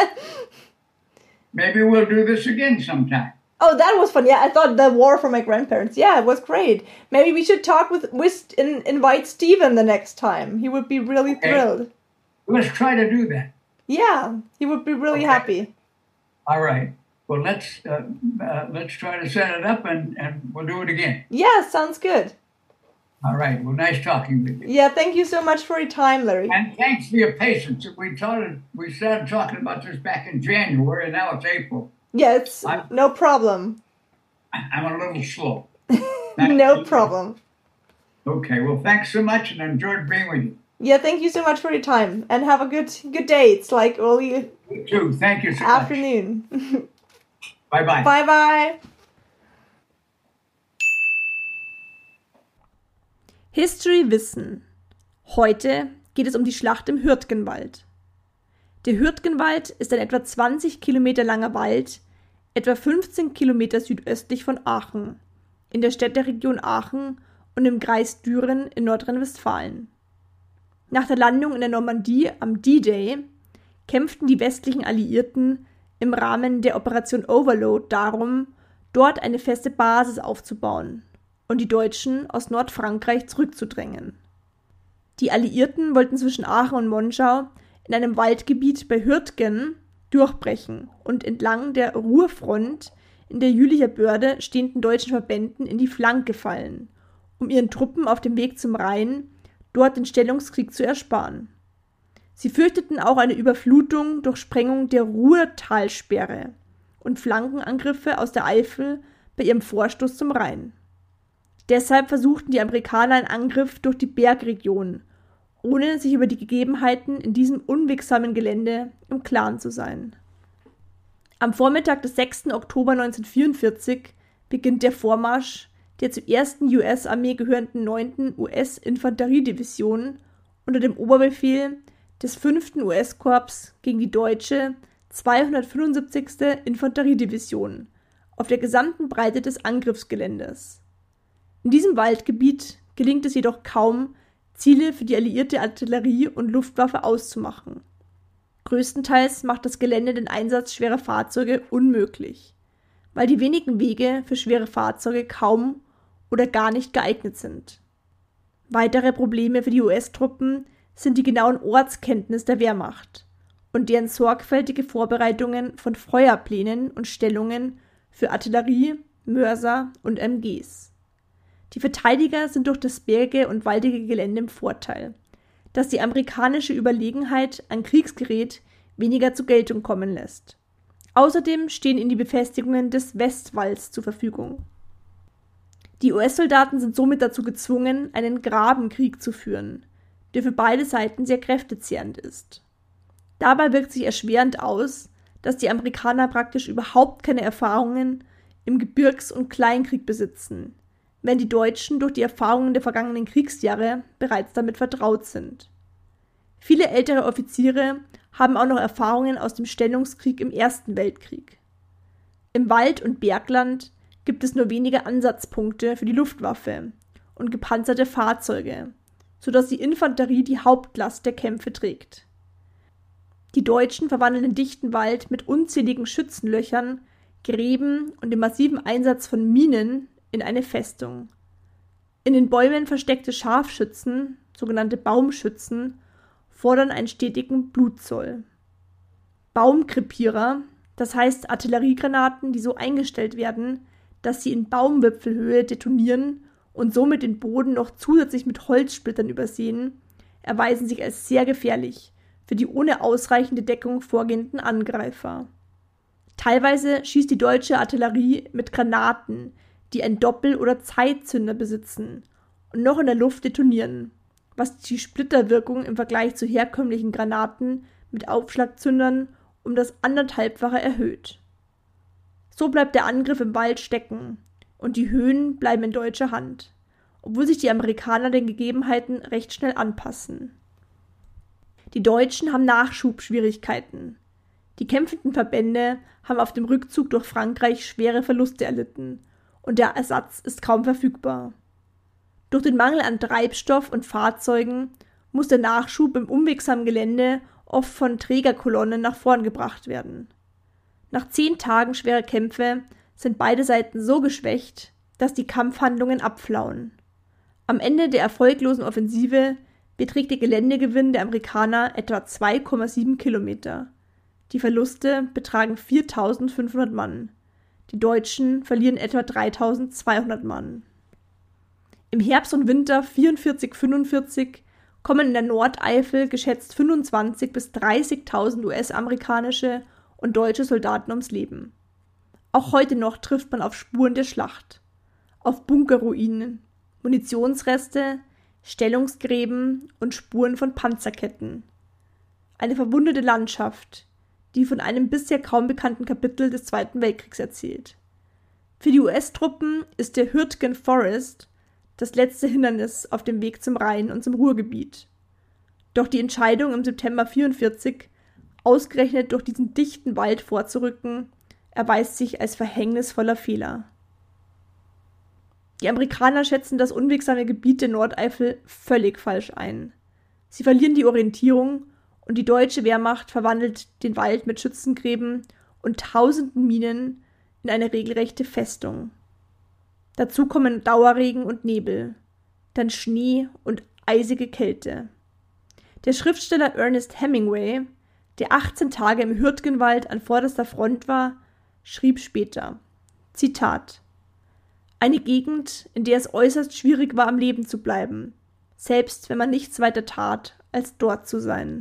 Maybe we'll do this again sometime. Oh, that was fun. Yeah, I thought the war for my grandparents. Yeah, it was great. Maybe we should talk with, with in, invite Steven the next time. He would be really Okay. thrilled. Let's try to do that. Yeah, he would be really Okay. happy. All right. Well, let's uh, uh, let's try to set it up, and, and we'll do it again. Yeah, sounds good. All right. Well, nice talking with you. Yeah, thank you so much for your time, Larry. And thanks for your patience. We started we started talking about this back in January, and now it's April. Yeah, it's I- no problem. I- I'm a little slow. No problem. Okay. Well, thanks so much, and I enjoyed being with you. Yeah, thank you so much for your time, and have a good good day. It's like early You too. Thank you so much. afternoon. Bye bye. Bye bye. History Wissen. Heute geht es um die Schlacht im Hürtgenwald. Der Hürtgenwald ist ein etwa zwanzig Kilometer langer Wald, etwa fünfzehn Kilometer südöstlich von Aachen, in der Städteregion Aachen und im Kreis Düren in Nordrhein-Westfalen. Nach der Landung in der Normandie am D-Day kämpften die westlichen Alliierten im Rahmen der Operation Overlord darum, dort eine feste Basis aufzubauen und die Deutschen aus Nordfrankreich zurückzudrängen. Die Alliierten wollten zwischen Aachen und Monschau in einem Waldgebiet bei Hürtgen durchbrechen und entlang der Ruhrfront in der Jülicher Börde stehenden deutschen Verbänden in die Flanke fallen, um ihren Truppen auf dem Weg zum Rhein dort den Stellungskrieg zu ersparen. Sie fürchteten auch eine Überflutung durch Sprengung der Ruhrtalsperre und Flankenangriffe aus der Eifel bei ihrem Vorstoß zum Rhein. Deshalb versuchten die Amerikaner einen Angriff durch die Bergregion, ohne sich über die Gegebenheiten in diesem unwegsamen Gelände im Klaren zu sein. Am Vormittag des sechsten Oktober neunzehnhundertvierundvierzig beginnt der Vormarsch der zur ersten U S-Armee gehörenden neunten U S-Infanteriedivision unter dem Oberbefehl des fünften U S-Korps gegen die deutsche zweihundertfünfundsiebzigste Infanteriedivision auf der gesamten Breite des Angriffsgeländes. In diesem Waldgebiet gelingt es jedoch kaum, Ziele für die alliierte Artillerie und Luftwaffe auszumachen. Größtenteils macht das Gelände den Einsatz schwerer Fahrzeuge unmöglich, weil die wenigen Wege für schwere Fahrzeuge kaum oder gar nicht geeignet sind. Weitere Probleme für die U S-Truppen sind die genauen Ortskenntnis der Wehrmacht und deren sorgfältige Vorbereitungen von Feuerplänen und Stellungen für Artillerie, Mörser und M Gs. Die Verteidiger sind durch das bergige und waldige Gelände im Vorteil, das die amerikanische Überlegenheit an Kriegsgerät weniger zur Geltung kommen lässt. Außerdem stehen ihnen die Befestigungen des Westwalls zur Verfügung. Die U S-Soldaten sind somit dazu gezwungen, einen Grabenkrieg zu führen, der für beide Seiten sehr kräftezehrend ist. Dabei wirkt sich erschwerend aus, dass die Amerikaner praktisch überhaupt keine Erfahrungen im Gebirgs- und Kleinkrieg besitzen, wenn die Deutschen durch die Erfahrungen der vergangenen Kriegsjahre bereits damit vertraut sind. Viele ältere Offiziere haben auch noch Erfahrungen aus dem Stellungskrieg im Ersten Weltkrieg. Im Wald- und Bergland gibt es nur wenige Ansatzpunkte für die Luftwaffe und gepanzerte Fahrzeuge, sodass die Infanterie die Hauptlast der Kämpfe trägt. Die Deutschen verwandeln den dichten Wald mit unzähligen Schützenlöchern, Gräben und dem massiven Einsatz von Minen in eine Festung. In den Bäumen versteckte Scharfschützen, sogenannte Baumschützen, fordern einen stetigen Blutzoll. Baumkrepierer, das heißt Artilleriegranaten, die so eingestellt werden, dass sie in Baumwipfelhöhe detonieren und somit den Boden noch zusätzlich mit Holzsplittern übersehen, erweisen sich als sehr gefährlich für die ohne ausreichende Deckung vorgehenden Angreifer. Teilweise schießt die deutsche Artillerie mit Granaten, die ein Doppel- oder Zeitzünder besitzen und noch in der Luft detonieren, was die Splitterwirkung im Vergleich zu herkömmlichen Granaten mit Aufschlagzündern um das anderthalbfache erhöht. So bleibt der Angriff im Wald stecken und die Höhen bleiben in deutscher Hand, obwohl sich die Amerikaner den Gegebenheiten recht schnell anpassen. Die Deutschen haben Nachschubschwierigkeiten. Die kämpfenden Verbände haben auf dem Rückzug durch Frankreich schwere Verluste erlitten und der Ersatz ist kaum verfügbar. Durch den Mangel an Treibstoff und Fahrzeugen muss der Nachschub im unwegsamen Gelände oft von Trägerkolonnen nach vorn gebracht werden. Nach zehn Tagen schwerer Kämpfe sind beide Seiten so geschwächt, dass die Kampfhandlungen abflauen. Am Ende der erfolglosen Offensive beträgt der Geländegewinn der Amerikaner etwa zwei Komma sieben Kilometer. Die Verluste betragen viertausendfünfhundert Mann. Die Deutschen verlieren etwa dreitausendzweihundert Mann. Im Herbst und Winter vierundvierzig fünfundvierzig kommen in der Nordeifel geschätzt fünfundzwanzigtausend bis dreißigtausend U S-amerikanische und deutsche Soldaten ums Leben. Auch heute noch trifft man auf Spuren der Schlacht, auf Bunkerruinen, Munitionsreste, Stellungsgräben und Spuren von Panzerketten. Eine verwundete Landschaft, die von einem bisher kaum bekannten Kapitel des Zweiten Weltkriegs erzählt. Für die U S-Truppen ist der Hürtgen Forest das letzte Hindernis auf dem Weg zum Rhein und zum Ruhrgebiet. Doch die Entscheidung im September vierundvierzig, ausgerechnet durch diesen dichten Wald vorzurücken, erweist sich als verhängnisvoller Fehler. Die Amerikaner schätzen das unwegsame Gebiet der Nordeifel völlig falsch ein. Sie verlieren die Orientierung und die deutsche Wehrmacht verwandelt den Wald mit Schützengräben und tausenden Minen in eine regelrechte Festung. Dazu kommen Dauerregen und Nebel, dann Schnee und eisige Kälte. Der Schriftsteller Ernest Hemingway, der achtzehn Tage im Hürtgenwald an vorderster Front war, schrieb später, Zitat, eine Gegend, in der es äußerst schwierig war, am Leben zu bleiben, selbst wenn man nichts weiter tat, als dort zu sein.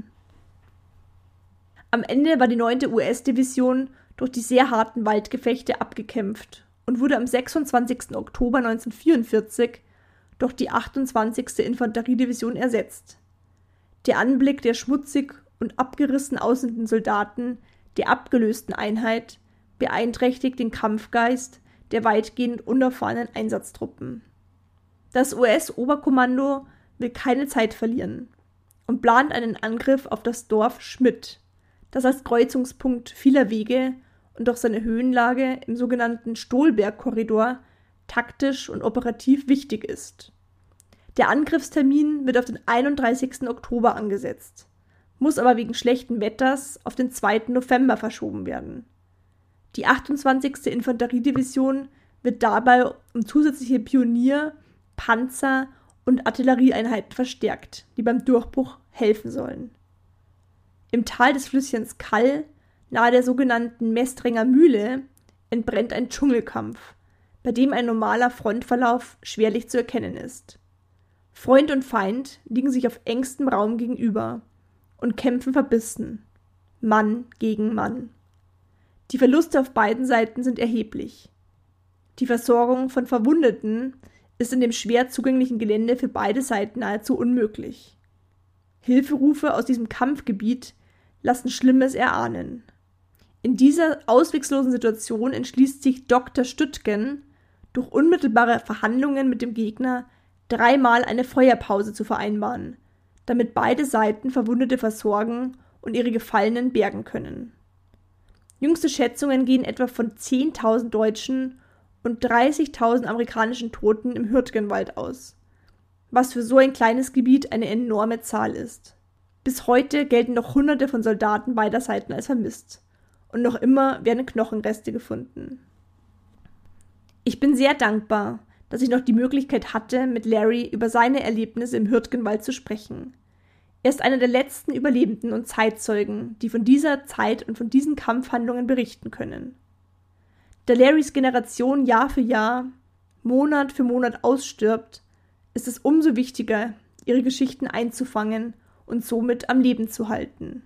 Am Ende war die neunte U S-Division durch die sehr harten Waldgefechte abgekämpft und wurde am sechsundzwanzigsten Oktober neunzehnhundertvierundvierzig durch die achtundzwanzigste Infanteriedivision ersetzt. Der Anblick der schmutzig und abgerissen aussehenden Soldaten der abgelösten Einheit beeinträchtigt den Kampfgeist der weitgehend unerfahrenen Einsatztruppen. Das U S-Oberkommando will keine Zeit verlieren und plant einen Angriff auf das Dorf Schmidt, das als Kreuzungspunkt vieler Wege und durch seine Höhenlage im sogenannten Stolberg-Korridor taktisch und operativ wichtig ist. Der Angriffstermin wird auf den einunddreißigsten Oktober angesetzt, muss aber wegen schlechten Wetters auf den zweiten November verschoben werden. Die achtundzwanzigste Infanteriedivision wird dabei um zusätzliche Pionier-, Panzer- und Artillerieeinheiten verstärkt, die beim Durchbruch helfen sollen. Im Tal des Flüsschens Kall, nahe der sogenannten Mestrenger Mühle, entbrennt ein Dschungelkampf, bei dem ein normaler Frontverlauf schwerlich zu erkennen ist. Freund und Feind liegen sich auf engstem Raum gegenüber und kämpfen verbissen, Mann gegen Mann. Die Verluste auf beiden Seiten sind erheblich. Die Versorgung von Verwundeten ist in dem schwer zugänglichen Gelände für beide Seiten nahezu unmöglich. Hilferufe aus diesem Kampfgebiet lassen Schlimmes erahnen. In dieser ausweglosen Situation entschließt sich Doktor Stüttgen, durch unmittelbare Verhandlungen mit dem Gegner dreimal eine Feuerpause zu vereinbaren, damit beide Seiten Verwundete versorgen und ihre Gefallenen bergen können. Jüngste Schätzungen gehen etwa von zehntausend Deutschen und dreißigtausend amerikanischen Toten im Hürtgenwald aus, was für so ein kleines Gebiet eine enorme Zahl ist. Bis heute gelten noch Hunderte von Soldaten beider Seiten als vermisst. Und noch immer werden Knochenreste gefunden. Ich bin sehr dankbar, dass ich noch die Möglichkeit hatte, mit Larry über seine Erlebnisse im Hürtgenwald zu sprechen. Er ist einer der letzten Überlebenden und Zeitzeugen, die von dieser Zeit und von diesen Kampfhandlungen berichten können. Da Larrys Generation Jahr für Jahr, Monat für Monat ausstirbt, ist es umso wichtiger, ihre Geschichten einzufangen und somit am Leben zu halten.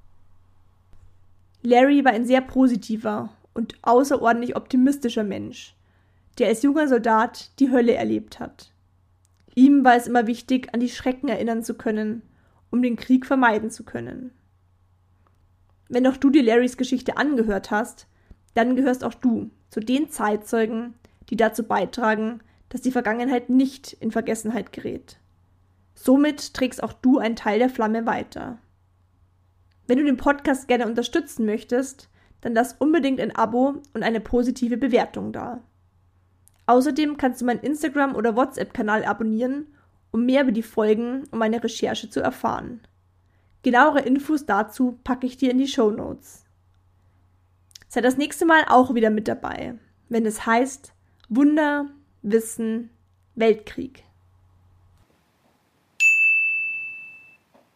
Larry war ein sehr positiver und außerordentlich optimistischer Mensch, der als junger Soldat die Hölle erlebt hat. Ihm war es immer wichtig, an die Schrecken erinnern zu können, um den Krieg vermeiden zu können. Wenn auch du dir Larrys Geschichte angehört hast, dann gehörst auch du zu den Zeitzeugen, die dazu beitragen, dass die Vergangenheit nicht in Vergessenheit gerät. Somit trägst auch du einen Teil der Flamme weiter. Wenn du den Podcast gerne unterstützen möchtest, dann lass unbedingt ein Abo und eine positive Bewertung da. Außerdem kannst du meinen Instagram- oder WhatsApp-Kanal abonnieren, um mehr über die Folgen und meine Recherche zu erfahren. Genauere Infos dazu packe ich dir in die Shownotes. Sei das nächste Mal auch wieder mit dabei, wenn es heißt Wunder, Wissen, Weltkrieg.